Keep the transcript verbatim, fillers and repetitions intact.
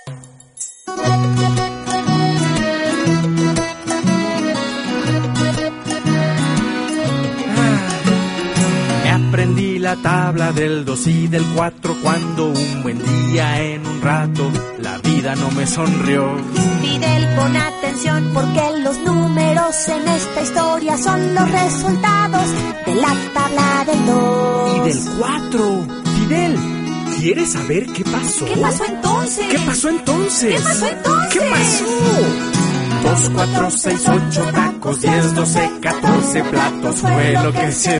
Aprendí la tabla del dos y del cuatro cuando un buen día en un rato la vida no me sonrió. Fidel, pon atención porque los números en esta historia son los resultados de la tabla del dos. Y del cuatro. Fidel, ¿quieres saber qué pasó? ¿Qué pasó entonces? ¿Qué pasó entonces? ¿Qué pasó entonces? ¿Qué pasó? Dos, cuatro, seis, ocho tacos, diez, doce, catorce platos fue lo que se